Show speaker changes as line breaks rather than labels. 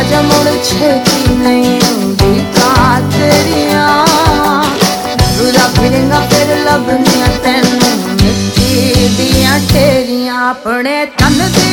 ਜਾ ਮੁੜ ਛੇਤੀ ਨਹੀਂ ਆਉਂਦੀ ਕਾਤਰੀਆਂ ਦੂਜਾ ਫਿਰਿੰਗਾ ਫਿਰ ਲੱਭਣੀਆਂ ਤੈਨੂੰ ਮਿੱਟੀ ਦੀਆਂ ਢੇਰੀਆਂ ਆਪਣੇ ਤਨ